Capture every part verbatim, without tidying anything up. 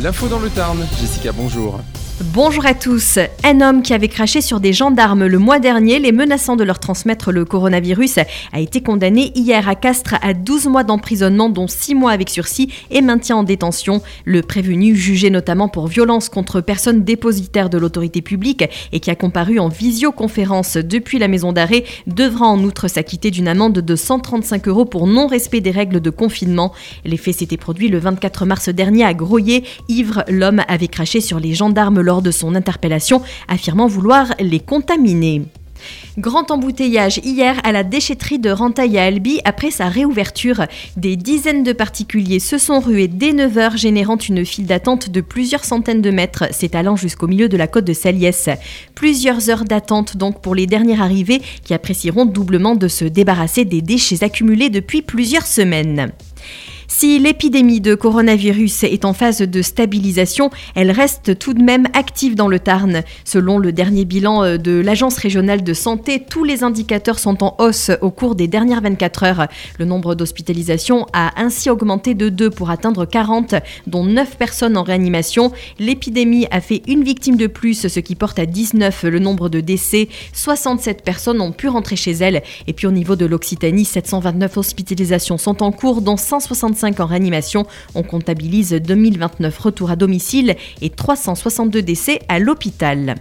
L'info dans le Tarn, Jessica, bonjour. Bonjour à tous. Un homme qui avait craché sur des gendarmes le mois dernier, les menaçant de leur transmettre le coronavirus, a été condamné hier à Castres à douze mois d'emprisonnement, dont six mois avec sursis et maintien en détention. Le prévenu, jugé notamment pour violence contre personne dépositaire de l'autorité publique et qui a comparu en visioconférence depuis la maison d'arrêt, devra en outre s'acquitter d'une amende de cent trente-cinq euros pour non-respect des règles de confinement. Les faits s'étaient produits le vingt-quatre mars dernier à Groyer. Ivre, l'homme avait craché sur les gendarmes lors de son interpellation, affirmant vouloir les contaminer. Grand embouteillage hier à la déchetterie de Rantaille à Albi après sa réouverture. Des dizaines de particuliers se sont rués dès neuf heures, générant une file d'attente de plusieurs centaines de mètres, s'étalant jusqu'au milieu de la côte de Saliès. Plusieurs heures d'attente donc pour les derniers arrivés qui apprécieront doublement de se débarrasser des déchets accumulés depuis plusieurs semaines. Si l'épidémie de coronavirus est en phase de stabilisation, elle reste tout de même active dans le Tarn. Selon le dernier bilan de l'Agence régionale de santé, tous les indicateurs sont en hausse au cours des dernières vingt-quatre heures. Le nombre d'hospitalisations a ainsi augmenté de deux pour atteindre quarante, dont neuf personnes en réanimation. L'épidémie a fait une victime de plus, ce qui porte à dix-neuf le nombre de décès. soixante-sept personnes ont pu rentrer chez elles. Et puis au niveau de l'Occitanie, sept cent vingt-neuf hospitalisations sont en cours, dont cent soixante-cinq en réanimation. On comptabilise deux mille vingt-neuf retours à domicile et trois cent soixante-deux décès à l'hôpital.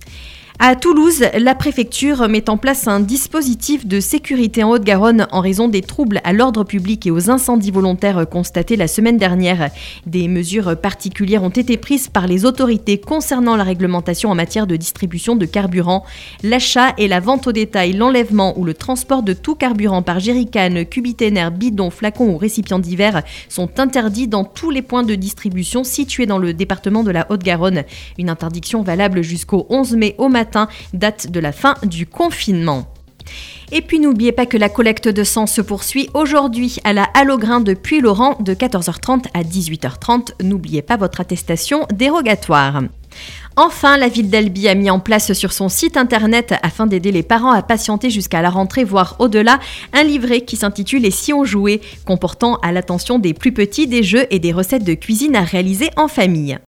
À Toulouse, la préfecture met en place un dispositif de sécurité en Haute-Garonne en raison des troubles à l'ordre public et aux incendies volontaires constatés la semaine dernière. Des mesures particulières ont été prises par les autorités concernant la réglementation en matière de distribution de carburant. L'achat et la vente au détail, l'enlèvement ou le transport de tout carburant par jerrycan, cubiténaire, bidon, flacon ou récipient divers sont interdits dans tous les points de distribution situés dans le département de la Haute-Garonne. Une interdiction valable jusqu'au onze mai au matin, date de la fin du confinement. Et puis n'oubliez pas que la collecte de sang se poursuit aujourd'hui à la Halle aux Grains de Puylaurens de quatorze heures trente à dix-huit heures trente. N'oubliez pas votre attestation dérogatoire. Enfin, la ville d'Albi a mis en place sur son site internet, afin d'aider les parents à patienter jusqu'à la rentrée, voire au-delà, un livret qui s'intitule « Et si on jouait ?», comportant à l'attention des plus petits des jeux et des recettes de cuisine à réaliser en famille.